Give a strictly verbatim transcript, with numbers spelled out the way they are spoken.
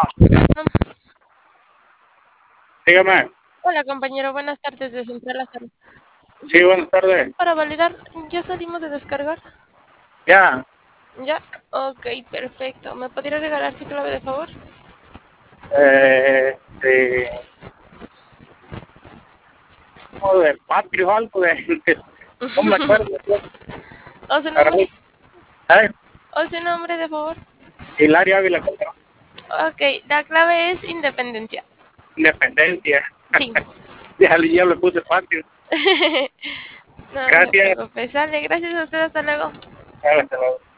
No. Dígame. Hola compañero, buenas tardes de Central a Salud. Sí, buenas tardes. Para validar, ¿ya salimos de descargar? Ya. ¿Ya? Ok, perfecto. ¿Me podría regalar su clave de favor? Eh, de, como de patio, algo de, no me acuerdo. ¿O su Pero, nombre? ¿eh? ¿O su nombre de favor? Hilario Ávila Calderón. Ok, la clave es independencia. Independencia. Sí. Ya, le- ya le puse patio. No se Gracias. preocupe. Sale, gracias a usted, hasta luego. Hasta luego.